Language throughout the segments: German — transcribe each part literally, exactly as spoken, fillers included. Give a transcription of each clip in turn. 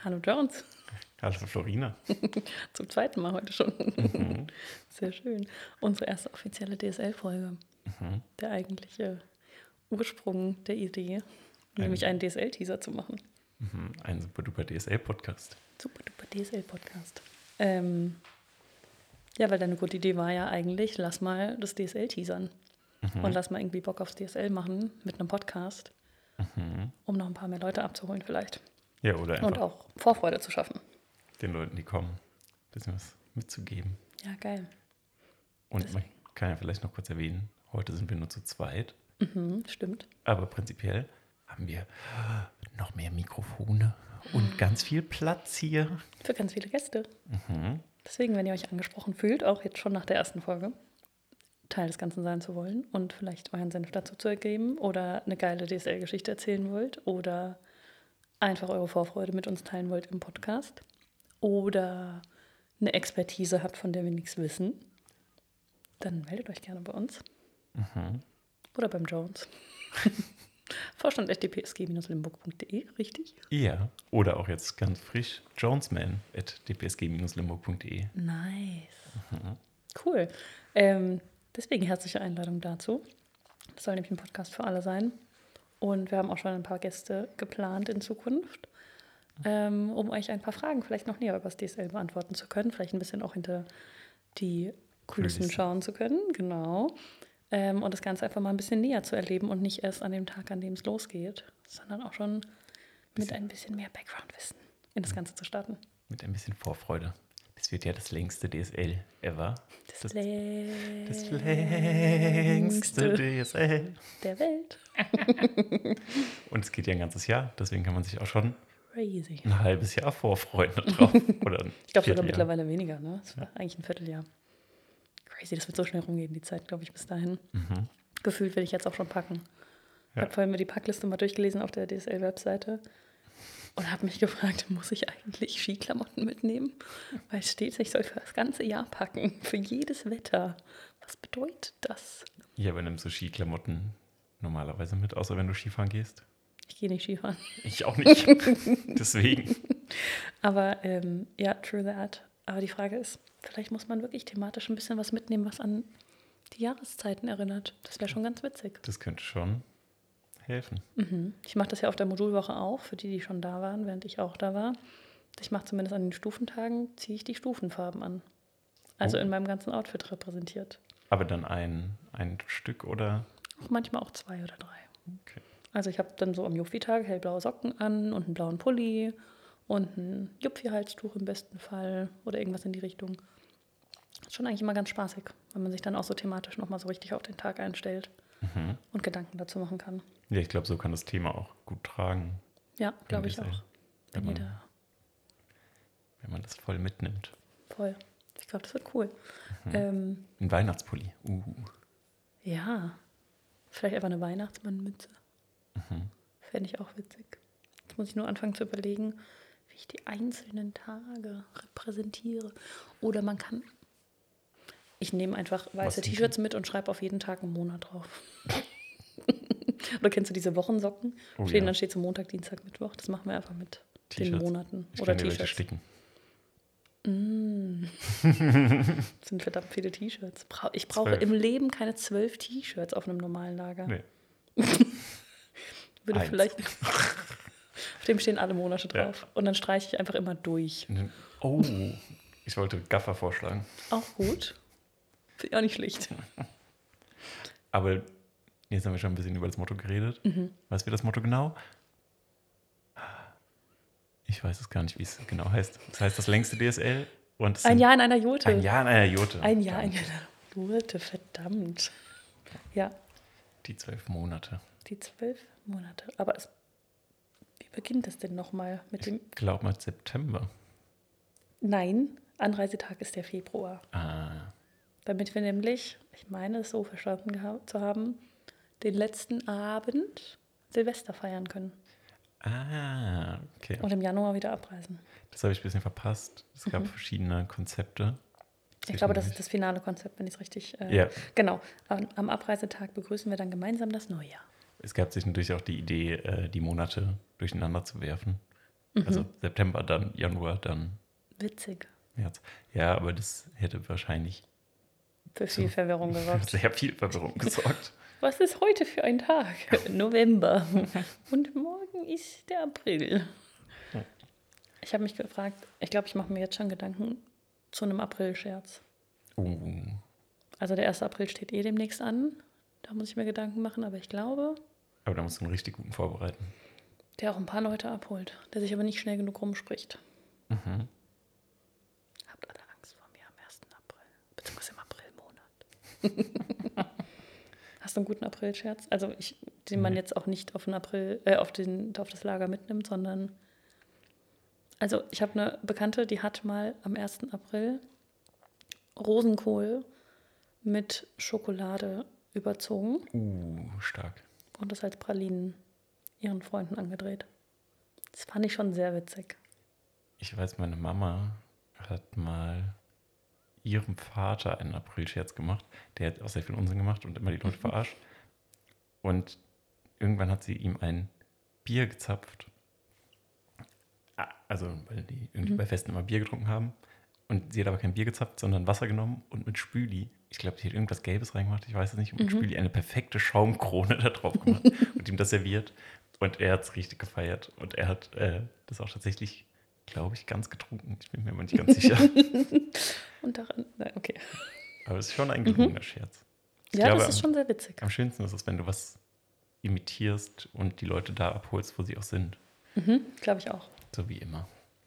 Hallo Jones. Hallo Florina. Zum zweiten Mal heute schon. Mhm. Sehr schön. Unsere erste offizielle D S L-Folge. Mhm. Der eigentliche Ursprung der Idee, nämlich einen D S L-Teaser zu machen. Mhm. Ein super duper D S L-Podcast. Super duper D S L-Podcast. Ähm, ja, weil deine gute Idee war ja eigentlich, lass mal das D S L teasern. Mhm. Und lass mal irgendwie Bock aufs D S L machen mit einem Podcast, Mhm. um noch ein paar mehr Leute abzuholen vielleicht. Ja, oder einfach Und auch Vorfreude zu schaffen. den Leuten, die kommen, ein bisschen was mitzugeben. Ja, geil. Und Deswegen. man kann ja vielleicht noch kurz erwähnen, heute sind wir nur zu zweit, Mhm, stimmt. aber prinzipiell haben wir noch mehr Mikrofone und ganz viel Platz hier. Für ganz viele Gäste. Mhm. Deswegen, wenn ihr euch angesprochen fühlt, auch jetzt schon nach der ersten Folge, Teil des Ganzen sein zu wollen und vielleicht euren Senf dazu zu ergeben oder eine geile D S L-Geschichte erzählen wollt oder einfach eure Vorfreude mit uns teilen wollt im Podcast oder eine Expertise habt, von der wir nichts wissen, dann meldet euch gerne bei uns. Mhm. Oder beim Jones. Vorstand at d p s g Bindestrich limburg punkt d e, richtig? Ja, oder auch jetzt ganz frisch, jonesman at d p s g Bindestrich limburg punkt d e. Nice. Mhm. Cool. Ähm, deswegen herzliche Einladung dazu. Das soll nämlich ein Podcast für alle sein. Und wir haben auch schon ein paar Gäste geplant in Zukunft, ähm, um euch ein paar Fragen vielleicht noch näher über das D S L beantworten zu können. Vielleicht ein bisschen auch hinter die Kulissen Kulissen. schauen zu können. Genau. Ähm, und das Ganze einfach mal ein bisschen näher zu erleben und nicht erst an dem Tag, an dem es losgeht, sondern auch schon mit Bisschen. ein bisschen mehr Background-Wissen in das Ganze zu starten. Mit ein bisschen Vorfreude. Das wird ja das längste D S L ever. Das, Das, längste das längste D S L. der Welt. Und es geht ja ein ganzes Jahr, deswegen kann man sich auch schon Crazy. ein halbes Jahr vorfreuen drauf. Oder ein Ich glaube sogar Vierteljahr. mittlerweile weniger, ne? Das war eigentlich ein Vierteljahr. Crazy, das wird so schnell rumgehen, die Zeit, glaube ich, bis dahin. Mhm. Gefühlt will ich jetzt auch schon packen. Ich Ja. habe vorhin mir die Packliste mal durchgelesen auf der D S L-Webseite und habe mich gefragt, muss ich eigentlich Skiklamotten mitnehmen? Weil es steht, ich soll für das ganze Jahr packen, für jedes Wetter. Was bedeutet das? Ja, aber nimmst du Skiklamotten normalerweise mit, außer wenn du Skifahren gehst? Ich gehe nicht Skifahren. Ich auch nicht. Deswegen. Aber ähm, ja, true that. Aber die Frage ist, vielleicht muss man wirklich thematisch ein bisschen was mitnehmen, was an die Jahreszeiten erinnert. Das wäre schon ganz witzig. Das könnte schon helfen. Mhm. Ich mache das ja auf der Modulwoche auch, für die, die schon da waren, während ich auch da war. Ich mache zumindest an den Stufentagen, ziehe ich die Stufenfarben an. Also Oh. in meinem ganzen Outfit repräsentiert. Aber dann ein, ein Stück oder? Auch manchmal auch zwei oder drei. Okay. Also ich habe dann so am Jupfi-Tag hellblaue Socken an und einen blauen Pulli und ein Jupfi-Halstuch im besten Fall oder irgendwas in die Richtung. Das ist schon eigentlich immer ganz spaßig, wenn man sich dann auch so thematisch nochmal so richtig auf den Tag einstellt Mhm. und Gedanken dazu machen kann. Ja, ich glaube, so kann das Thema auch gut tragen, Ja, glaube ich D S L. auch. Wenn Wenn man, jeder wenn man das voll mitnimmt. voll. Ich glaube, das wird cool. Mhm. Ähm, Ein Weihnachtspulli. Uh. ja, vielleicht einfach eine Weihnachtsmannmütze. Mhm. Fände ich auch witzig. Jetzt muss ich nur anfangen zu überlegen, wie ich die einzelnen Tage repräsentiere. Oder man kann... Ich nehme einfach weiße Was denn? T-Shirts mit und schreibe auf jeden Tag einen Monat drauf. Oder kennst du diese Wochensocken? Oh, Stehen, ja. Dann steht so Montag, Dienstag, Mittwoch. Das machen wir einfach mit den T-Shirts. Monaten. Ich Oder kann dir welche T-Shirts. sticken. Mm. Das sind verdammt viele T-Shirts. Bra- Ich brauche Zwölf. im Leben keine zwölf T-Shirts auf einem normalen Lager. Nee. Würde Eins. vielleicht. Auf dem stehen alle Monate Ja. drauf. Und dann streiche ich einfach immer durch. Oh, ich wollte Gaffer vorschlagen. Auch gut. Finde ich auch nicht schlecht. Aber jetzt haben wir schon ein bisschen über das Motto geredet. Mhm. Was wird das Motto genau? Ich weiß es gar nicht, wie es genau heißt. Das heißt das längste D S L. Und es Ein sind- Jahr in einer Jote. Ein Jahr in einer Jote. Ein Jahr in Verdammt. einer Jote, verdammt. Ja, Die zwölf Monate. die zwölf Monate. Aber es, wie beginnt das denn nochmal mit dem... Ich glaube mal September. Nein, Anreisetag ist der Februar. Ah, Damit wir nämlich, ich meine es so verstanden geha- zu haben, den letzten Abend Silvester feiern können. ah okay. Und im Januar wieder abreisen. Das habe ich ein bisschen verpasst. Es gab Mhm. verschiedene Konzepte. Ich glaube, das ist das finale Konzept, wenn ich es richtig... Äh, Ja. Genau. Am, am Abreisetag begrüßen wir dann gemeinsam das Neujahr. Es gab sich natürlich auch die Idee, äh, die Monate durcheinander zu werfen. Also September, dann Januar, dann Witzig. März. Ja, aber das hätte wahrscheinlich Für viel Verwirrung für gesorgt. sehr viel Verwirrung gesorgt. Was ist heute für ein Tag? November. Und morgen ist der April. Ja. Ich habe mich gefragt, ich glaube, ich mache mir jetzt schon Gedanken zu einem April-Scherz. Uh, Also der erste April steht eh demnächst an. Da muss ich mir Gedanken machen, aber ich glaube, aber da musst du einen richtig guten vorbereiten. der auch ein paar Leute abholt, der sich aber nicht schnell genug rumspricht. Mhm. Habt alle Angst vor mir am ersten April, beziehungsweise im Aprilmonat. Hast du einen guten April-Scherz? Also ich, den man Nee. jetzt auch nicht auf den April, äh, auf den, auf das Lager mitnimmt, sondern also ich habe eine Bekannte, die hat mal am ersten April Rosenkohl mit Schokolade überzogen Uh, stark. und das als Pralinen ihren Freunden angedreht. Das fand ich schon sehr witzig. Ich weiß, meine Mama hat mal ihrem Vater einen Aprilscherz gemacht. Der hat auch sehr viel Unsinn gemacht und immer die Leute verarscht. Und irgendwann hat sie ihm ein Bier gezapft. Ah, Also, weil die irgendwie Mhm. bei Festen immer Bier getrunken haben. Und sie hat aber kein Bier gezapft, sondern Wasser genommen und mit Spüli, ich glaube, die hat irgendwas Gelbes reingemacht, ich weiß es nicht, und mit Mhm. Spüli eine perfekte Schaumkrone da drauf gemacht und ihm das serviert. Und er hat es richtig gefeiert. Und er hat äh, das auch tatsächlich, glaube ich, ganz getrunken. Ich bin mir aber nicht ganz sicher. Und daran, nein, okay. Aber es ist schon ein gelungener Scherz. Ich Ja, glaube, das ist am, schon sehr witzig. am schönsten ist es, wenn du was imitierst und die Leute da abholst, wo sie auch sind. Mhm, glaube ich auch. So wie immer.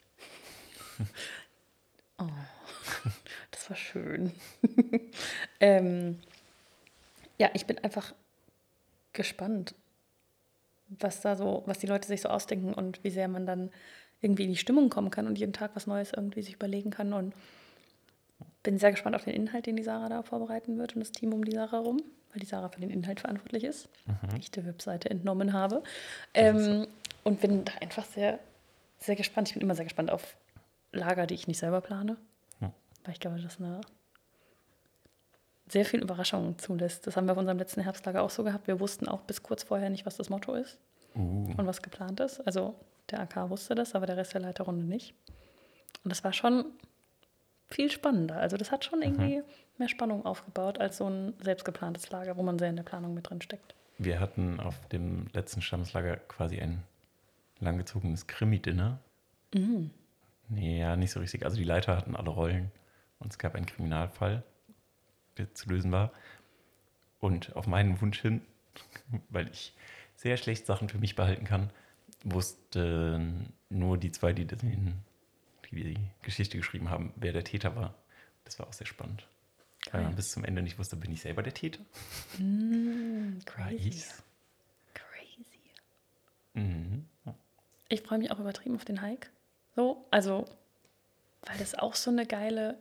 Oh, das war schön. ähm, ja, ich bin einfach gespannt, was da so, was die Leute sich so ausdenken und wie sehr man dann irgendwie in die Stimmung kommen kann und jeden Tag was Neues irgendwie sich überlegen kann. Und bin sehr gespannt auf den Inhalt, den die Sarah da vorbereiten wird und das Team um die Sarah rum, weil die Sarah für den Inhalt verantwortlich ist, Mhm. die ich der Webseite entnommen habe. Das ist so. Ähm, und bin da einfach sehr, sehr gespannt. Ich bin immer sehr gespannt auf Lager, die ich nicht selber plane, Ja. weil ich glaube, das eine sehr viel Überraschungen zulässt. Das haben wir auf unserem letzten Herbstlager auch so gehabt. Wir wussten auch bis kurz vorher nicht, was das Motto ist Uh, und was geplant ist. Also der A K wusste das, aber der Rest der Leiterrunde nicht. Und das war schon viel spannender. Also das hat schon irgendwie mehr Spannung aufgebaut als so ein selbstgeplantes Lager, wo man sehr in der Planung mit drin steckt. wir hatten auf dem letzten Stammslager quasi ein langgezogenes Krimi-Dinner. Mhm. Nee, ja, nicht so richtig. Also die Leiter hatten alle Rollen und es gab einen Kriminalfall, der zu lösen war. Und auf meinen Wunsch hin, weil ich sehr schlecht Sachen für mich behalten kann, wussten nur die zwei, die den, die, die Geschichte geschrieben haben, wer der Täter war. Das war auch sehr spannend. Weil man Geil. bis zum Ende nicht wusste, bin ich selber der Täter? Mm, War crazy. ich's? Crazy. Mhm. Ich freue mich auch übertrieben auf den Hike. So, also, weil das auch so eine geile.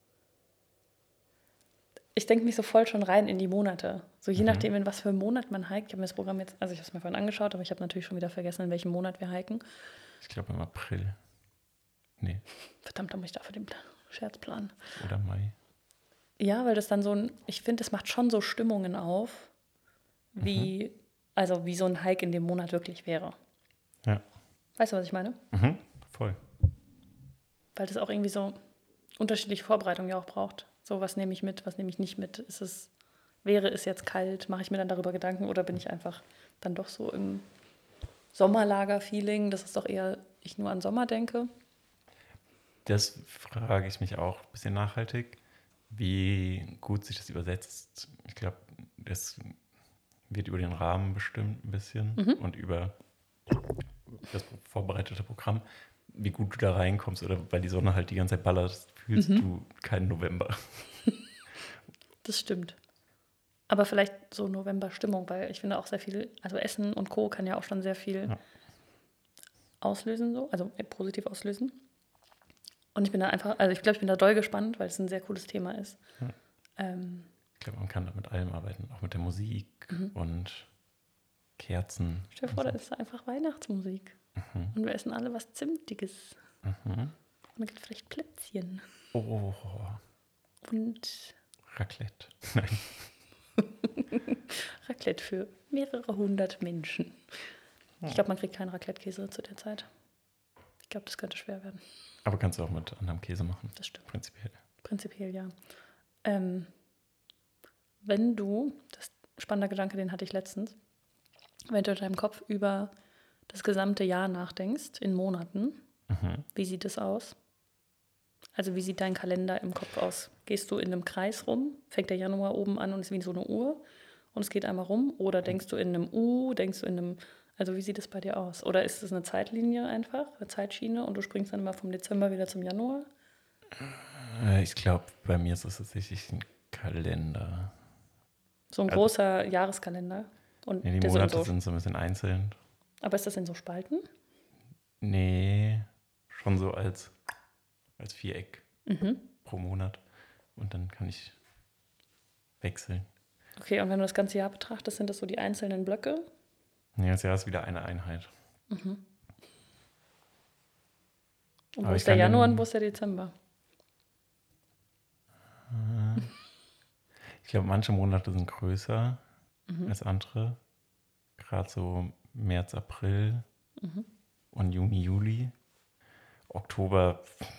Ich denke mich so voll schon rein in die Monate. So je Mhm. nachdem, in was für einem Monat man hiked. Ich habe mir das Programm jetzt, also ich habe es mir vorhin angeschaut, aber ich habe natürlich schon wieder vergessen, in welchem Monat wir hiken. Ich glaube im April. Nee, Verdammt, da muss ich dafür den Plan- Scherz planen. oder Mai. Ja, weil das dann so ein, ich finde, das macht schon so Stimmungen auf, wie, also wie so ein Hike in dem Monat wirklich wäre. Ja. Weißt du, was ich meine? Mhm. Voll. Weil das auch irgendwie so unterschiedliche Vorbereitungen ja auch braucht. So, was nehme ich mit, was nehme ich nicht mit? Ist es, wäre es jetzt kalt? Mache ich mir dann darüber Gedanken oder bin ich einfach dann doch so im Sommerlager-Feeling, dass es doch eher ich nur an Sommer denke? Das frage ich mich auch ein bisschen nachhaltig, wie gut sich das übersetzt. Ich glaube, das wird über den Rahmen bestimmt ein bisschen Mhm. und über das vorbereitete Programm, wie gut du da reinkommst oder weil die Sonne halt die ganze Zeit ballert, fühlst Mhm. du keinen November. Das stimmt. Aber vielleicht so November-Stimmung, weil ich finde auch sehr viel, also Essen und Co. kann ja auch schon sehr viel Ja. auslösen, so, also äh, positiv auslösen. Und ich bin da einfach, also ich glaube, ich bin da doll gespannt, weil es ein sehr cooles Thema ist. Ja. Ähm, Ich glaube, man kann da mit allem arbeiten, auch mit der Musik und Kerzen. stell dir und vor, so. da ist da einfach Weihnachtsmusik. Mhm. Und wir essen alle was Zimtiges. Mhm. Und dann gibt es vielleicht Plätzchen. Oh, Und Raclette. Nein. Raclette für mehrere hundert Menschen. Ich glaube, man kriegt keinen Raclette-Käse zu der Zeit. glaube, das könnte schwer werden. Aber kannst du auch mit anderem Käse machen. Das stimmt. Prinzipiell. Prinzipiell, ja. Ähm, wenn du, das spannender Gedanke, den hatte ich letztens, wenn du in deinem Kopf über das gesamte Jahr nachdenkst, in Monaten, Mhm. wie sieht es aus? Also wie sieht dein Kalender im Kopf aus? Gehst du in einem Kreis rum? Fängt der Januar oben an und ist wie so eine Uhr und es geht einmal rum? Oder denkst du in einem U? Denkst du in einem, also wie sieht es bei dir aus? Oder ist es eine Zeitlinie einfach, eine Zeitschiene und du springst dann immer vom Dezember wieder zum Januar? Äh, Ich glaube, bei mir ist es tatsächlich ein Kalender. So ein Also- großer Jahreskalender. Und Nee, die der so in Monate so, sind so ein bisschen einzeln. aber ist das in so Spalten? Nee, schon so als, als Viereck Mhm. pro Monat. Und dann kann ich wechseln. Okay, und wenn du das ganze Jahr betrachtest, sind das so die einzelnen Blöcke? Nee, das Jahr ist wieder eine Einheit. Und Aber wo ich ist der kann Januar den- und wo ist der Dezember? Ich glaube, manche Monate sind größer als andere. Gerade so März, April und Juni, Juli. Oktober,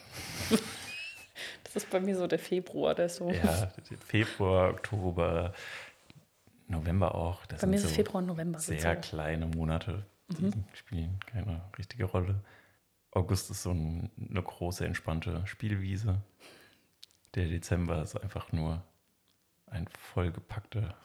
Das ist bei mir so der Februar, der ist so. ja, Februar, Oktober, November auch. Das Bei mir sind ist es so Februar und November. sind sehr so. kleine Monate, die spielen keine richtige Rolle. August ist so ein, eine große, entspannte Spielwiese. Der Dezember ist einfach nur ein vollgepackter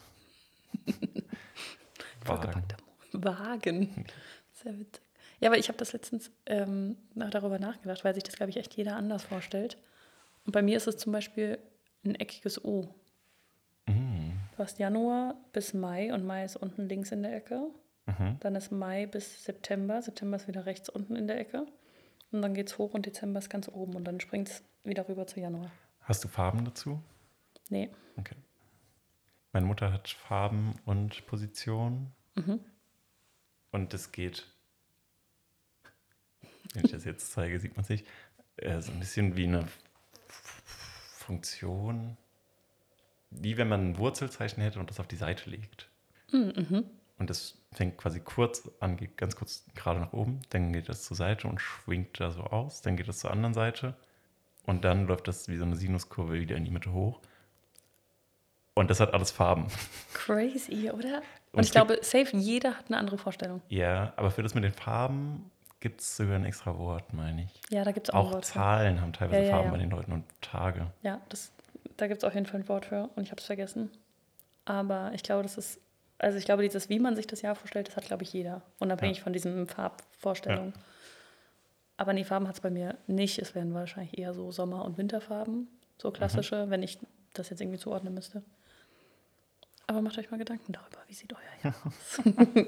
Wagen. Vollgepackter Wagen. Sehr witzig. Ja, aber ich habe das letztens ähm, nach- darüber nachgedacht, weil sich das, glaube ich, echt jeder anders vorstellt. Und bei mir ist es zum Beispiel ein eckiges O. Mm, Du hast Januar bis Mai und Mai ist unten links in der Ecke. mhm. Dann ist Mai bis September. September ist wieder rechts unten in der Ecke. Und dann geht es hoch und Dezember ist ganz oben. Und dann springt es wieder rüber zu Januar. Hast du Farben dazu? Nee. Okay. Meine Mutter hat Farben und Position. Und es geht, wenn ich das jetzt zeige, sieht man es nicht, äh, so ein bisschen wie eine F- Funktion, wie wenn man ein Wurzelzeichen hätte und das auf die Seite legt. Und das fängt quasi kurz an, geht ganz kurz gerade nach oben, dann geht das zur Seite und schwingt da so aus, dann geht das zur anderen Seite und dann läuft das wie so eine Sinuskurve wieder in die Mitte hoch. Und das hat alles Farben. Crazy, oder? Und, Und ich es glaube, safe, jeder hat eine andere Vorstellung. Ja, aber für das mit den Farben gibt es sogar ein extra Wort, meine ich. Ja, da gibt es auch, ein Auch Wort für. Zahlen haben teilweise Ja, ja, Farben ja. bei den Leuten und Tage. Ja, das, da gibt es auf jeden Fall ein Wort für und ich habe es vergessen. Aber ich glaube, das ist, also ich glaube, dieses, wie man sich das Jahr vorstellt, das hat, glaube ich, jeder. Unabhängig Ja. von diesen Farbvorstellungen. Aber die Farben hat es bei mir nicht. Es wären wahrscheinlich eher so Sommer- und Winterfarben. So klassische, wenn ich das jetzt irgendwie zuordnen müsste. Aber macht euch mal Gedanken darüber, wie sieht euer Jahr aus?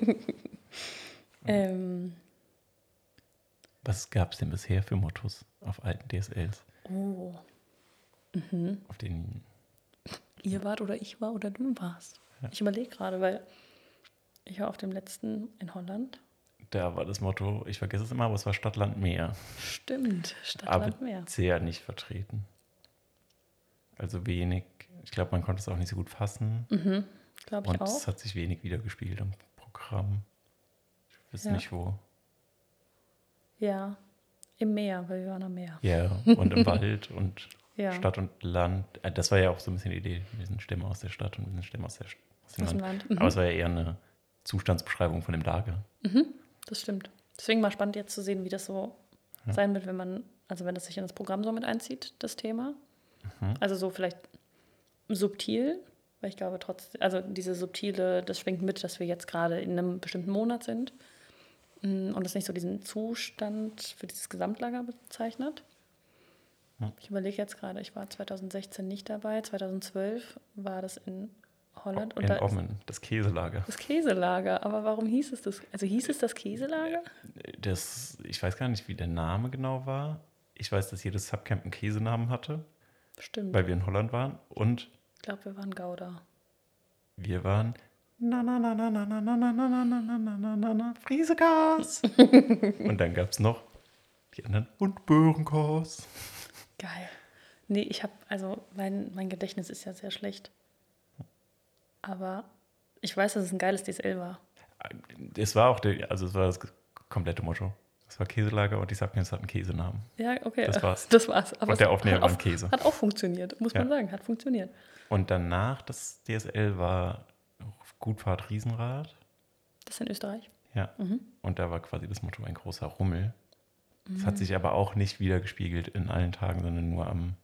ähm, Was gab es denn bisher für Mottos auf alten D S Ls? oh, Auf denen. ihr wart oder ich war oder du warst. Ich überlege gerade, weil ich war auf dem letzten in Holland. Da war das Motto, ich vergesse es immer, aber es war Stadt, Land, Meer. Stimmt, Stadt, Aber Land, Meer. sehr nicht vertreten. Also wenig. Ich glaube, man konnte es auch nicht so gut fassen. Glaube ich Und es auch. hat sich wenig wiedergespielt im Programm. Ich weiß Ja. nicht wo. Ja, im Meer, weil wir waren am Meer. Ja, und im Wald und Ja. Stadt und Land. Äh, Das war ja auch so ein bisschen die Idee. Wir sind Stämme aus der Stadt und wir sind Stämme aus, der, aus dem Aus dem Land. Land. Mhm. Aber es war ja eher eine Zustandsbeschreibung von dem Lager. Das stimmt. Deswegen mal spannend jetzt zu sehen, wie das so sein wird, wenn man, also wenn das sich in das Programm so mit einzieht, das Thema. Also so vielleicht subtil, weil ich glaube trotzdem, also diese subtile, das schwingt mit, dass wir jetzt gerade in einem bestimmten Monat sind mm, und das nicht so diesen Zustand für dieses Gesamtlager bezeichnet. Ich überlege jetzt gerade, ich war zweitausendsechzehn nicht dabei, zweitausendzwölf war das in Holland. Und In da ist Ommen, das Käselager. das Käselager, aber warum hieß es das? Also hieß es das Käselager? Das, ich weiß gar nicht, wie der Name genau war. Ich weiß, dass jedes Subcamp einen Käsenamen hatte, Stimmt. weil wir in Holland waren. Und Ich glaube, wir waren Gouda. wir waren na na na na na na na na na na na na na na na Friesegas. Und dann gab es noch die anderen und Böhrenkos. Geil. Nee, ich habe, also mein, mein Gedächtnis ist ja sehr schlecht. Aber ich weiß, dass es ein geiles D S L war. Es war auch der, also es war das komplette Motto. Das war Käselager und die Subcamps hatten Käsenamen. Ja, okay. Das war's. Das war's. Aber und der es Aufnäher hat war auch, ein Käse. Hat auch funktioniert, muss man Ja. sagen. Hat funktioniert. Und danach das D S L war Gutfahrt Riesenrad. Das ist in Österreich? Ja. Mhm. Und da war quasi das Motto ein großer Rummel. Das Mhm. hat sich aber auch nicht wiedergespiegelt in allen Tagen, sondern nur am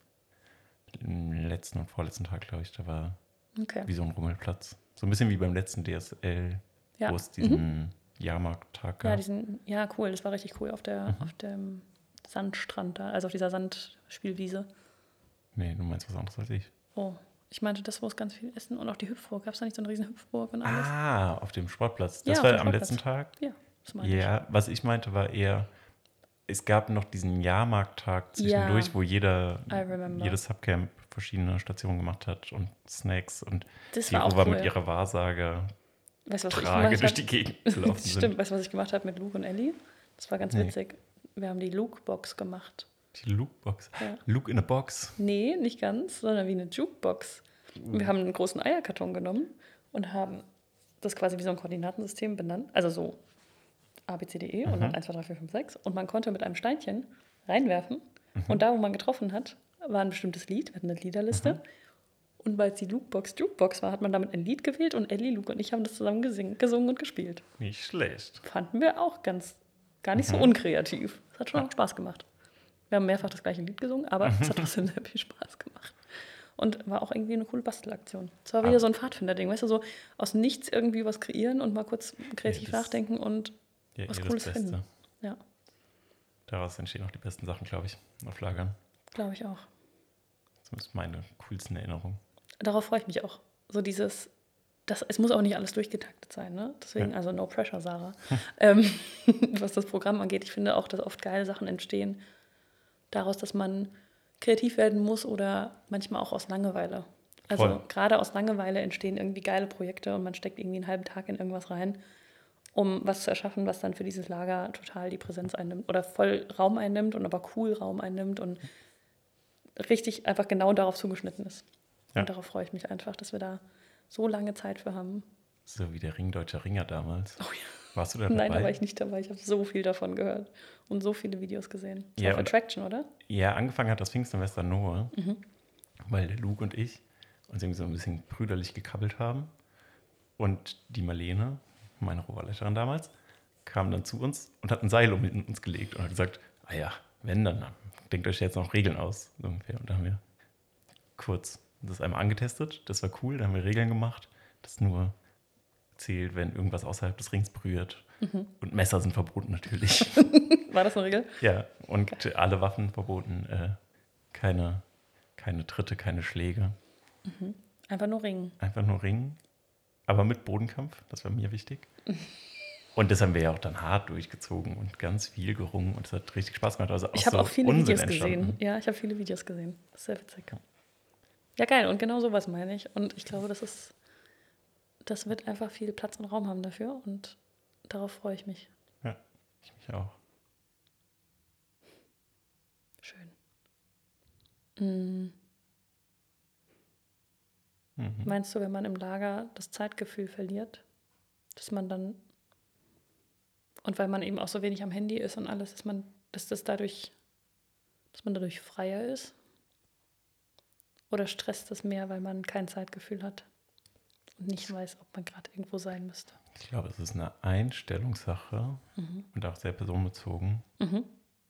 letzten und vorletzten Tag, glaube ich. Da war Okay. wie so ein Rummelplatz. So ein bisschen wie beim letzten D S L, Ja. wo es diesen Jahrmarkttag Ja, gab. diesen, ja, cool. Das war richtig cool auf, der, Mhm. auf dem Sandstrand da, also auf dieser Sandspielwiese. Nee, du meinst was anderes als ich. Oh, ich meinte das, wo es ganz viel Essen und auch die Hüpfburg. Gab es da nicht so eine riesen Hüpfburg und alles? Ah, auf dem Sportplatz. Das Ja, auf war dem am Sportplatz. letzten Tag? Ja, das meinte ich. Ja, was ich meinte, war eher, es gab noch diesen Jahrmarkttag zwischendurch, Ja, wo jeder, I remember. jedes Subcamp verschiedene Stationen gemacht hat und Snacks und Das die war auch Rova cool. mit ihrer Wahrsager Weißt du, was ich Trage gemacht durch hab? die Gegend gelaufen sind. Stimmt, weißt du, was ich gemacht habe mit Luke und Ellie? Das war ganz Nee. witzig. Wir haben die Luke-Box gemacht. Die Luke-Box. Ja. Luke in a Box. Nee, nicht ganz, sondern wie eine Jukebox. Wir haben einen großen Eierkarton genommen und haben das quasi wie so ein Koordinatensystem benannt. Also so A, B, C, D, E und dann eins, zwei, drei, vier, fünf, sechs. Und man konnte mit einem Steinchen reinwerfen. Und da, wo man getroffen hat, war ein bestimmtes Lied. Wir hatten eine Liederliste. Mhm. Und weil es die Lukebox Jukebox war, hat man damit ein Lied gewählt und Ellie, Luke und ich haben das zusammen gesing, gesungen und gespielt. Nicht schlecht. Fanden wir auch ganz, gar nicht Mhm. so unkreativ. Es hat schon Ja. auch Spaß gemacht. Wir haben mehrfach das gleiche Lied gesungen, aber es hat trotzdem sehr viel Spaß gemacht. Und war auch irgendwie eine coole Bastelaktion. Es war wieder Ah. so ein Pfadfinder-Ding, weißt du, so aus nichts irgendwie was kreieren und mal kurz kreativ Ja, das- nachdenken und Ja, was ihr Cooles das Beste. finden. Ja, Daraus entstehen auch die besten Sachen, glaube ich, auf Lagern. glaube ich auch. Zumindest meine coolsten Erinnerungen. Darauf freue ich mich auch. So dieses, das, es muss auch nicht alles durchgetaktet sein, ne? Deswegen, Ja. also no pressure, Sarah. ähm, was das Programm angeht, ich finde auch, dass oft geile Sachen entstehen daraus, dass man kreativ werden muss oder manchmal auch aus Langeweile. Also Voll. gerade aus Langeweile entstehen irgendwie geile Projekte und man steckt irgendwie einen halben Tag in irgendwas rein, um was zu erschaffen, was dann für dieses Lager total die Präsenz einnimmt oder voll Raum einnimmt und aber cool Raum einnimmt und richtig einfach genau darauf zugeschnitten ist. Ja. Und darauf freue ich mich einfach, dass wir da so lange Zeit für haben. So wie der Ring Deutscher Ringer damals. Oh ja. Warst du da Nein, da dabei? war ich nicht dabei. Ich habe so viel davon gehört und so viele Videos gesehen. Das Ja, war auf und- Attraction, oder? Ja, angefangen hat das Pfingstsemester Noah, Mhm. weil der Luke und ich uns irgendwie so ein bisschen brüderlich gekabbelt haben. Und die Marlene, meine Rohrleiterin damals, kam dann zu uns und hat ein Seil um uns gelegt und hat gesagt, ah ja, wenn dann, denkt euch jetzt noch Regeln aus. So ungefähr. Und da haben wir kurz das einmal angetestet. Das war cool, da haben wir Regeln gemacht. Das nur zählt, wenn irgendwas außerhalb des Rings berührt. Mhm. Und Messer sind verboten natürlich. War das eine Regel? Ja, und alle Waffen verboten. Äh, keine, keine Tritte, keine Schläge. Einfach nur ringen. Einfach nur Ringen. Aber mit Bodenkampf, das war mir wichtig. Und das haben wir ja auch dann hart durchgezogen und ganz viel gerungen. Und es hat richtig Spaß gemacht. Also Ich habe so auch viele Unsinn Videos entstanden. gesehen. Ja, ich habe viele Videos gesehen. Das ist sehr witzig. Ja, geil. Und genau sowas meine ich. Und ich glaube, das ist, das wird einfach viel Platz und Raum haben dafür. Und darauf freue ich mich. Ja, ich mich auch. Schön. Mhm. Mhm. Meinst du, wenn man im Lager das Zeitgefühl verliert, dass man dann, und weil man eben auch so wenig am Handy ist und alles, dass man, dass das dadurch, dass man dadurch freier ist? Oder stresst das mehr, weil man kein Zeitgefühl hat und nicht weiß, ob man gerade irgendwo sein müsste? Ich glaube, es ist eine Einstellungssache Mhm. und auch sehr personenbezogen. Mhm.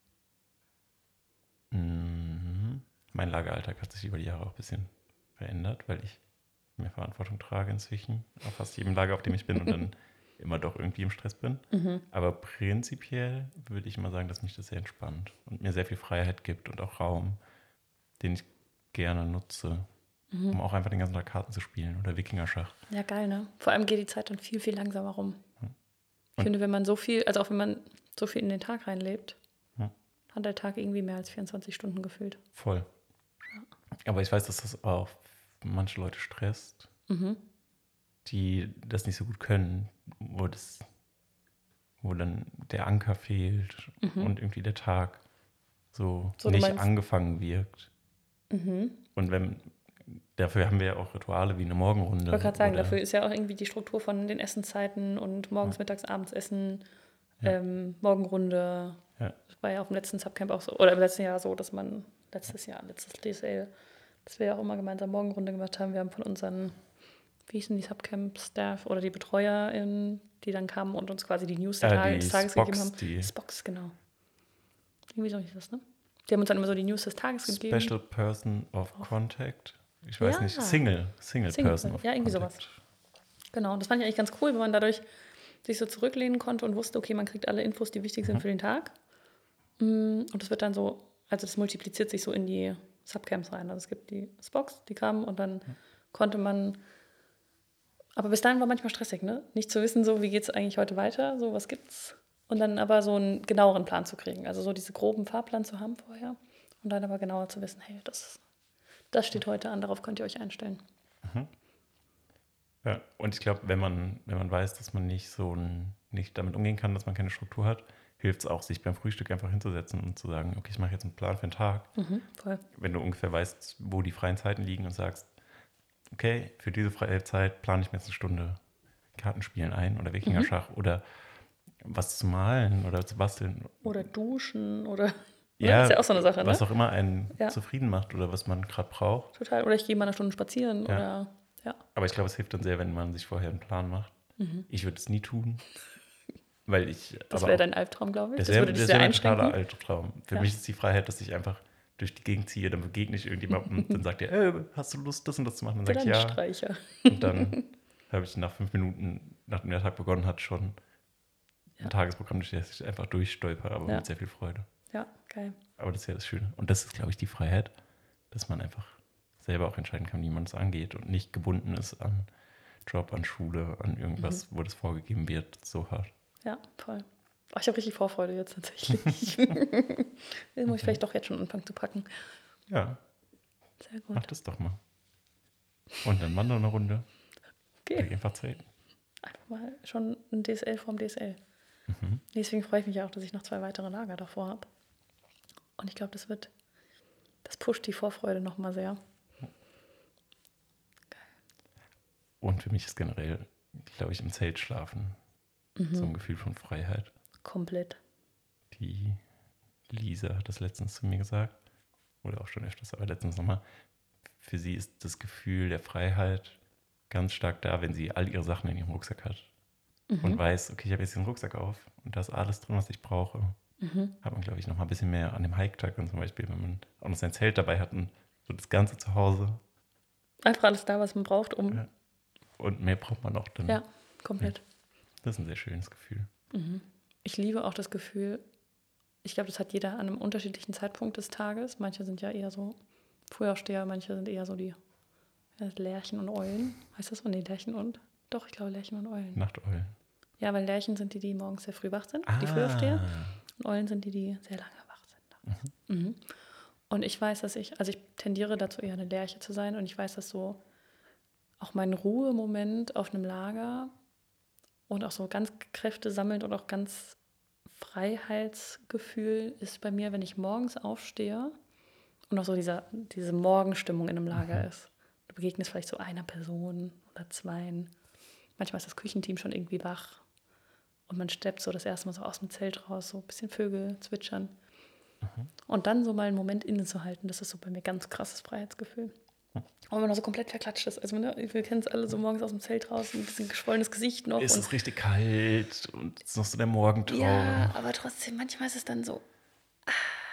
Mhm. Mein Lageralltag hat sich über die Jahre auch ein bisschen verändert, weil ich mehr Verantwortung trage inzwischen auf fast jedem Lager, auf dem ich bin und dann immer doch irgendwie im Stress bin. Mhm. Aber prinzipiell würde ich mal sagen, dass mich das sehr entspannt und mir sehr viel Freiheit gibt und auch Raum, den ich gerne nutze, Mhm. um auch einfach den ganzen Tag Karten zu spielen oder Wikingerschach. Ja, geil, ne? Vor allem geht die Zeit dann viel, viel langsamer rum. Ich Und- finde, wenn man so viel, also auch wenn man so viel in den Tag reinlebt, Ja. hat der Tag irgendwie mehr als vierundzwanzig Stunden gefühlt. Voll. Aber ich weiß, dass das auch manche Leute stresst, Mhm. die das nicht so gut können, wo das, wo dann der Anker fehlt Mhm. und irgendwie der Tag so, So, du nicht meinst- angefangen wirkt. Mhm. Und wenn, dafür haben wir ja auch Rituale wie eine Morgenrunde. Ich wollte gerade sagen, oder- dafür ist ja auch irgendwie die Struktur von den Essenszeiten und morgens, mittags, abends essen, Ja. ähm, Morgenrunde, Ja. Das war ja auf dem letzten Subcamp auch so, oder im letzten Jahr so, dass man, letztes Jahr, letztes D S L, dass wir ja auch immer gemeinsam Morgenrunde gemacht haben. Wir haben von unseren, wie hießen die Subcamp-Staff oder die BetreuerInnen, die dann kamen und uns quasi die News der Äh, Tage, die des Tages Spox, gegeben haben. die Spox, genau. Irgendwie so hieß das, ne? Die haben uns dann immer so die News des Tages gegeben. Special Person of Contact. Ich weiß Ja. nicht, Single, Single, Single Person Person, of ja, irgendwie Contact. Genau, und das fand ich eigentlich ganz cool, wenn man dadurch sich so zurücklehnen konnte und wusste, okay, man kriegt alle Infos, die wichtig sind Mhm. für den Tag. Und das wird dann so, also das multipliziert sich so in die Subcamps rein. Also es gibt die Spox, die kamen und dann konnte man, aber bis dahin war manchmal stressig, ne? Nicht zu wissen, so wie geht es eigentlich heute weiter, so was gibt's. Und dann aber so einen genaueren Plan zu kriegen, also so diese groben Fahrplan zu haben vorher und dann aber genauer zu wissen, hey, das, das steht heute an, darauf könnt ihr euch einstellen. Mhm. Ja, und ich glaube, wenn man, wenn man weiß, dass man nicht so ein, nicht damit umgehen kann, dass man keine Struktur hat, hilft es auch, sich beim Frühstück einfach hinzusetzen und zu sagen, okay, ich mache jetzt einen Plan für den Tag. Mhm, voll. Wenn du ungefähr weißt, wo die freien Zeiten liegen und sagst, okay, für diese freie Zeit plane ich mir jetzt eine Stunde Kartenspielen ein oder Wikingerschach oder was zu malen oder zu basteln. Oder duschen oder, ne? Ja, Ist ja auch so eine Sache, was ne? auch immer einen Ja. zufrieden macht oder was man gerade braucht. Total. Oder ich gehe mal eine Stunde spazieren Ja. oder, ja. Aber ich glaube, es hilft dann sehr, wenn man sich vorher einen Plan macht. Mhm. Ich würde es nie tun, weil ich. Das aber wäre auch- dein Albtraum, glaube ich. Das Das, wäre würde dich das sehr wär ein einschränken. totaler Albtraum. Für Ja. mich ist die Freiheit, dass ich einfach durch die Gegend ziehe, dann begegne ich irgendjemandem und dann sagt er, hey, hast du Lust, das und das zu machen? Dann sage ich ja. Landstreicher. Und dann habe ich nach fünf Minuten, nachdem der Tag begonnen hat, schon Ja. ein Tagesprogramm, durch das ich einfach durchstolper, aber Ja. mit sehr viel Freude. Ja, geil. Aber das ist ja das Schöne. Und das ist, glaube ich, die Freiheit, dass man einfach selber auch entscheiden kann, wie man es angeht und nicht gebunden ist an Job, an Schule, an irgendwas, Mhm. wo das vorgegeben wird, so hart. Ja, voll. Oh, ich habe richtig Vorfreude jetzt tatsächlich. Den muss ich vielleicht doch jetzt schon anfangen zu packen. Ja, Sehr gut. mach das doch mal. Und dann wandern eine Runde. Okay. Oder einfach zelten. Einfach mal schon ein D S L vorm D S L. Mhm. Deswegen freue ich mich auch, dass ich noch zwei weitere Lager davor habe. Und ich glaube, das wird, das pusht die Vorfreude nochmal sehr. Und für mich ist generell, glaube ich, im Zelt schlafen Mhm. so ein Gefühl von Freiheit. Komplett. Die Lisa hat das letztens zu mir gesagt, oder auch schon öfters, aber letztens nochmal. Für sie ist das Gefühl der Freiheit ganz stark da, wenn sie all ihre Sachen in ihrem Rucksack hat. Mhm. Und weiß, okay, ich habe jetzt den Rucksack auf und da ist alles drin, was ich brauche. Mhm. Hat man, glaube ich, noch mal ein bisschen mehr an dem Hike-Tag und zum Beispiel, wenn man auch noch sein Zelt dabei hat und so das Ganze zu Hause. Einfach alles da, was man braucht, um. Ja. Und mehr braucht man auch dann. Ja, komplett. Das ist ein sehr schönes Gefühl. Mhm. Ich liebe auch das Gefühl, ich glaube, das hat jeder an einem unterschiedlichen Zeitpunkt des Tages. Manche sind ja eher so Frühaufsteher, manche sind eher so die ja, Lerchen und Eulen. Heißt das so? Nee, Lerchen und? Doch, ich glaube Lerchen und Eulen. Nachteulen. Ja, weil Lerchen sind die, die morgens sehr früh wach sind, die Ah. Frühaufsteher. Und Eulen sind die, die sehr lange wach sind. Mhm. Mhm. Und ich weiß, dass ich, also ich tendiere dazu, eher eine Lerche zu sein. Und ich weiß, dass so auch mein Ruhemoment auf einem Lager und auch so ganz Kräfte sammelnd und auch ganz Freiheitsgefühl ist bei mir, wenn ich morgens aufstehe und auch so dieser, diese Morgenstimmung in einem Lager Mhm. ist. Du begegnest vielleicht so einer Person oder zweien. Manchmal ist das Küchenteam schon irgendwie wach und man steppt so das erste Mal so aus dem Zelt raus, so ein bisschen Vögel zwitschern. Mhm. Und dann so mal einen Moment innezuhalten, das ist so bei mir ganz krasses Freiheitsgefühl. Und wenn man da so komplett verklatscht ist. Also ne, wir kennen es alle so morgens aus dem Zelt raus, ein bisschen geschwollenes Gesicht noch. Es und ist richtig kalt und es ist noch so der Morgentraum. ja, aber trotzdem, manchmal ist es dann so, ah,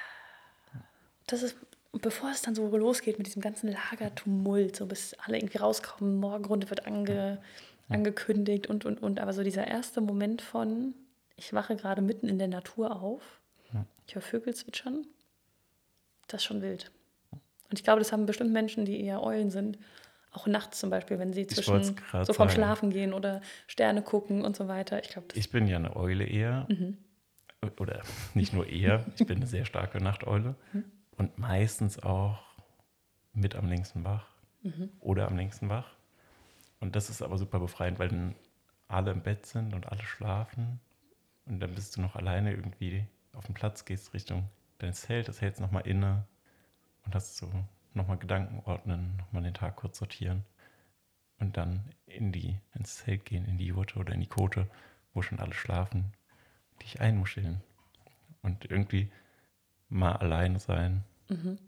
das ist, bevor es dann so losgeht mit diesem ganzen Lagertumult, so bis alle irgendwie rauskommen, Morgenrunde wird ange, angekündigt und, und, und. Aber so dieser erste Moment von, ich wache gerade mitten in der Natur auf, Ja. ich höre Vögel zwitschern, das ist schon wild. Und ich glaube, das haben bestimmt Menschen, die eher Eulen sind, auch nachts zum Beispiel, wenn sie Ich wollt's zwischen grad so vorm sagen. Schlafen gehen oder Sterne gucken und so weiter. Ich glaube, das Ich bin ja eine Eule eher. Mhm. Oder nicht nur eher, ich bin eine sehr starke Nachteule. Und meistens auch mit am längsten wach. Mhm. Oder am längsten wach. Und das ist aber super befreiend, weil dann alle im Bett sind und alle schlafen. Und dann bist du noch alleine irgendwie auf dem Platz, gehst Richtung dein Zelt, das hältst nochmal inne und hast so nochmal Gedanken ordnen, nochmal den Tag kurz sortieren. Und dann in die, ins Zelt gehen, in die Jurte oder in die Kote, wo schon alle schlafen, dich einmuscheln und irgendwie mal alleine sein. Mhm.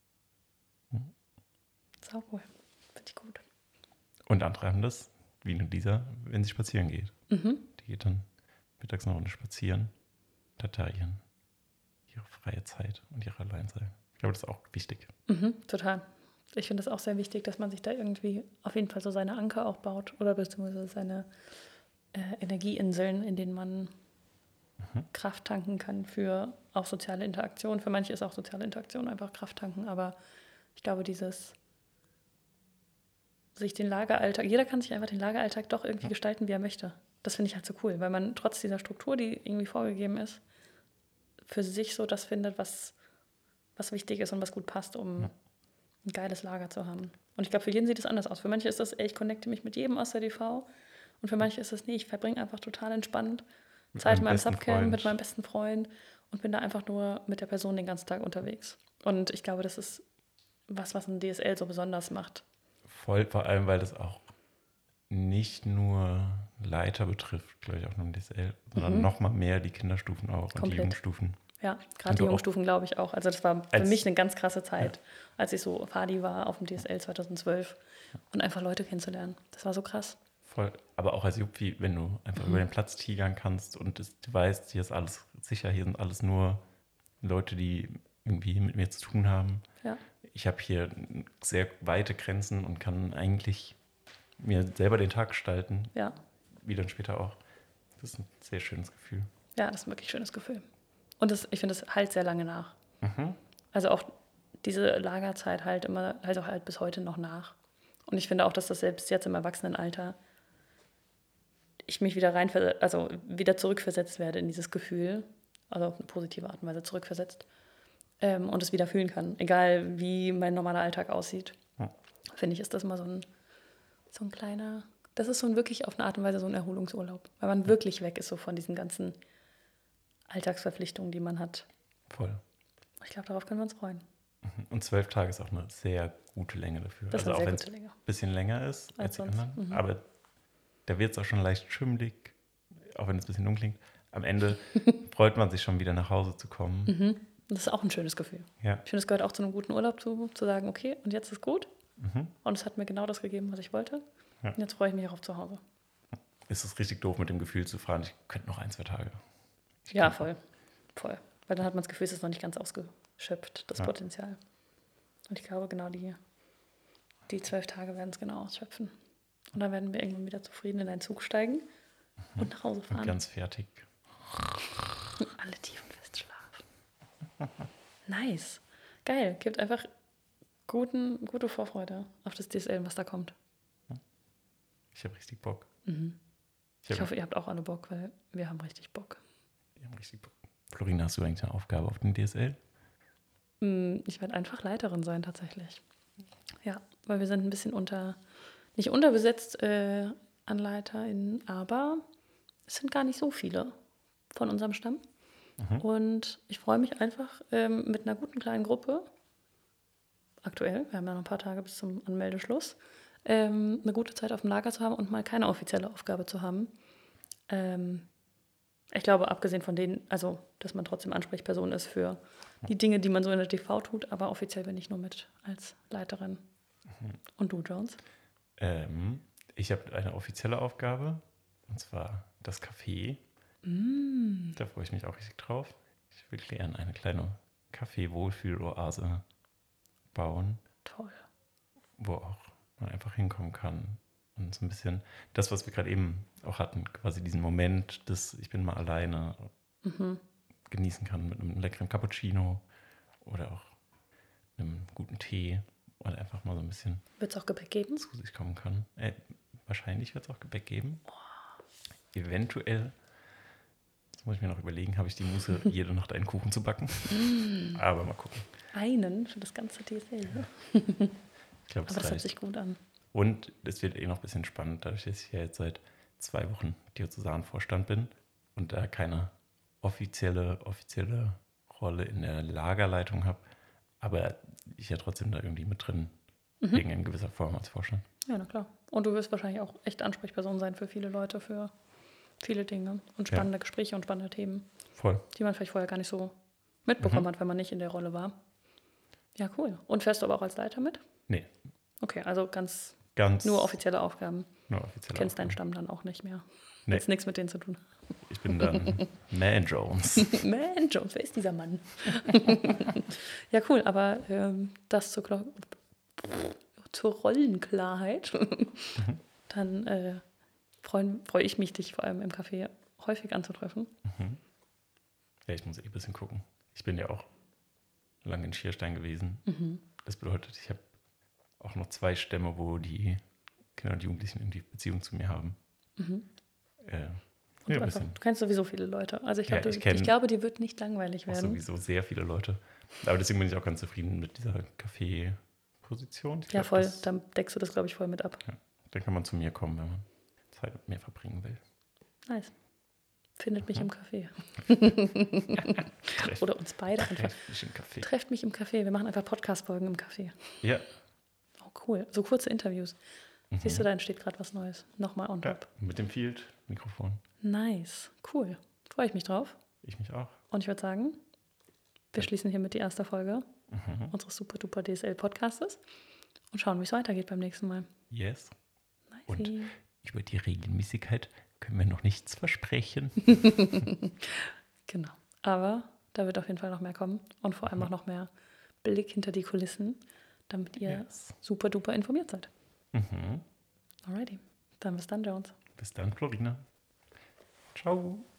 Sau cool. Finde ich gut. Und andere haben das, wie nur dieser, wenn sie spazieren geht. Mhm. Die geht dann mittags eine Runde spazieren, hat da ihren, ihre freie Zeit und ihre Alleinsein. Ich glaube, das ist auch wichtig. Mhm. Total. Ich finde es auch sehr wichtig, dass man sich da irgendwie auf jeden Fall so seine Anker auch baut oder beziehungsweise seine äh, Energieinseln, in denen man Mhm. Kraft tanken kann für auch soziale Interaktion. Für manche ist auch soziale Interaktion einfach Kraft tanken, aber ich glaube, dieses sich den Lageralltag, jeder kann sich einfach den Lageralltag doch irgendwie gestalten, wie er möchte. Das finde ich halt so cool, weil man trotz dieser Struktur, die irgendwie vorgegeben ist, für sich so das findet, was, was wichtig ist und was gut passt, um Ja. ein geiles Lager zu haben. Und ich glaube, für jeden sieht es anders aus. Für manche ist das, ey, ich connecte mich mit jedem aus der D V. Und für manche ist das, nee, ich verbringe einfach total entspannt Mit Zeit in meinem meinem besten Subcamp Freund. mit meinem besten Freund und bin da einfach nur mit der Person den ganzen Tag unterwegs. Und ich glaube, das ist was, was ein D S L so besonders macht. Voll, vor allem, weil das auch nicht nur Leiter betrifft, glaube ich, auch nur im D S L, sondern Mhm. noch mal mehr die Kinderstufen auch und die Komplett. Jugendstufen. Ja, Und gerade die du auch Jungstufen glaube ich auch. Also das war für als- mich eine ganz krasse Zeit, als ich so Fadi war auf dem D S L zweitausendzwölf und einfach Leute kennenzulernen. Das war so krass. Voll, aber auch als Juppie, wenn du einfach über den Platz tigern kannst und es, du weißt, hier ist alles sicher, hier sind alles nur Leute, die irgendwie mit mir zu tun haben. Ja. Ich habe hier sehr weite Grenzen und kann eigentlich mir selber den Tag gestalten, Ja, wie dann später auch. Das ist ein sehr schönes Gefühl. ja, das ist ein wirklich schönes Gefühl. Und das, ich finde, das halt sehr lange nach. Mhm. Also auch diese Lagerzeit halt immer, halt auch halt bis heute noch nach. Und ich finde auch, dass das selbst jetzt im Erwachsenenalter ich mich wieder rein, also wieder zurückversetzt werde in dieses Gefühl, also auf eine positive Art und Weise zurückversetzt ähm, und es wieder fühlen kann, egal wie mein normaler Alltag aussieht. Ja. Finde ich, ist das mal so ein, so ein kleiner, das ist so ein wirklich auf eine Art und Weise so ein Erholungsurlaub, weil man wirklich weg ist so von diesen ganzen Alltagsverpflichtungen, die man hat. Voll. Ich glaube, darauf können wir uns freuen. Und zwölf Tage ist auch eine sehr gute Länge dafür. Das ist also eine auch sehr wenn es gute Länge. ein bisschen länger ist als, Als die sonst. anderen. Mhm. Aber da wird es auch schon leicht schimmelig, auch wenn es ein bisschen dumm klingt. Am Ende freut man sich schon wieder nach Hause zu kommen. Mhm. Das ist auch ein schönes Gefühl. Ja. Ich finde, es gehört auch zu einem guten Urlaub zu, zu sagen, okay, und jetzt ist gut. Mhm. Und es hat mir genau das gegeben, was ich wollte. Ja. Und jetzt freue ich mich auch auf zu Hause. Ist es richtig doof mit dem Gefühl zu fahren, ich könnte noch ein, zwei Tage. Ich Ja, kann- voll. Voll. Weil dann hat man das Gefühl, es ist noch nicht ganz ausgeschöpft, das Ja. Potenzial. Und ich glaube, genau die, die zwölf Tage werden es genau ausschöpfen. Und dann werden wir irgendwann wieder zufrieden in einen Zug steigen und nach Hause Und fahren. ganz fertig. Alle tiefenfest schlafen. Nice. Geil. Gibt einfach guten, gute Vorfreude auf das D S L, was da kommt. Ich habe richtig Bock. Mhm. Ich, Ich hab, hoffe, ihr habt auch alle Bock, weil wir haben richtig Bock. ich hab richtig Bock. Florina, hast du eigentlich eine Aufgabe auf dem D S L? Mm, Ich werde einfach Leiterin sein, tatsächlich. Ja, weil wir sind ein bisschen unter, nicht unterbesetzt äh, an LeiterInnen, aber es sind gar nicht so viele von unserem Stamm. Mhm. Und ich freue mich einfach ähm, mit einer guten kleinen Gruppe, aktuell, wir haben ja noch ein paar Tage bis zum Anmeldeschluss, ähm, eine gute Zeit auf dem Lager zu haben und mal keine offizielle Aufgabe zu haben. Ähm, ich glaube, abgesehen von denen, also, dass man trotzdem Ansprechperson ist für die Dinge, die man so in der T V tut, aber offiziell bin ich nur mit als Leiterin. Und du, Jones? Ähm, ich habe eine offizielle Aufgabe, und zwar das Café. Mm. Da freue ich mich auch richtig drauf. Ich will gerne eine kleine Kaffee-Wohlfühl-Oase bauen, Toll. wo auch man einfach hinkommen kann. Und so ein bisschen das, was wir gerade eben auch hatten, quasi diesen Moment, dass ich bin mal alleine, Mhm. genießen kann mit einem leckeren Cappuccino oder auch einem guten Tee und einfach mal so ein bisschen Wird es auch Gepäck geben? zu sich kommen kann. Äh, wahrscheinlich wird es auch Gebäck geben. Eventuell, das muss ich mir noch überlegen, habe ich die Muße, jede Nacht einen Kuchen zu backen. Aber mal gucken. Einen für das ganze D S L. Ne? Ich glaube, Aber das das hört reicht. sich gut an. Und es wird eh noch ein bisschen spannend, dadurch, dass ich ja jetzt seit zwei Wochen Diözesanvorstand bin und da keine offizielle, offizielle Rolle in der Lagerleitung habe, aber ich ja trotzdem da irgendwie mit drin hänge in gewisser Form als Vorstand. Ja, na klar. Und du wirst wahrscheinlich auch echt Ansprechperson sein für viele Leute, für viele Dinge und Ja. spannende Gespräche und spannende Themen. voll. die man vielleicht vorher gar nicht so mitbekommen Mhm. hat, wenn man nicht in der Rolle war. Ja, cool. Und fährst du aber auch als Leiter mit? Nee, Okay, also ganz ganz nur offizielle Aufgaben. nur offiziell. Kennst deinen Stamm dann auch nicht mehr. Nee. Jetzt nichts mit denen zu tun. Ich bin dann Man Jones. Man, Jones, wer ist dieser Mann? Ja, cool, aber ähm, das zur, Glo- zur Rollenklarheit. Dann äh, freue freu ich mich, dich vor allem im Café häufig anzutreffen. Mhm. Ja, ich muss eh ein bisschen gucken. Ich bin ja auch lange in Schierstein gewesen. Mhm. Das bedeutet, ich habe auch noch zwei Stämme, wo die Kinder und Jugendlichen irgendwie Beziehung zu mir haben. Mhm. Äh, Und ja, du, ein einfach, bisschen. du kennst sowieso viele Leute. Also ich, Ja, glaub, ich du, kenn- ich glaube, dir wird nicht langweilig Auch werden. sowieso sehr viele Leute. Aber deswegen bin ich auch ganz zufrieden mit dieser Kaffeeposition. Ich Ja, glaub, voll. das- Dann deckst du das, glaube ich, voll mit ab. Dann kann man zu mir kommen, wenn man Zeit mit mir verbringen will. Nice. Findet mich im Café. Treff, Oder uns beide einfach. treff mich im Café. Trefft mich im Café. Wir machen einfach Podcast-Folgen im Café. Ja, Oh, cool. So kurze Interviews. Mhm. Siehst du, da entsteht gerade was Neues. Nochmal on ja, top. mit dem Field-Mikrofon. Nice. Cool. Freue ich mich drauf. Ich mich auch. Und ich würde sagen, wir schließen hiermit die erste Folge Mhm. unseres Super Duper D S L-Podcastes und schauen, wie es weitergeht beim nächsten Mal. Yes. Nice. Und über die Regelmäßigkeit können wir noch nichts versprechen. Genau. Aber da wird auf jeden Fall noch mehr kommen und vor allem auch noch mehr Blick hinter die Kulissen, damit ihr Yes. super duper informiert seid. Mhm. Alrighty. Dann bis dann, Jones. Bis dann, Florina. Ciao.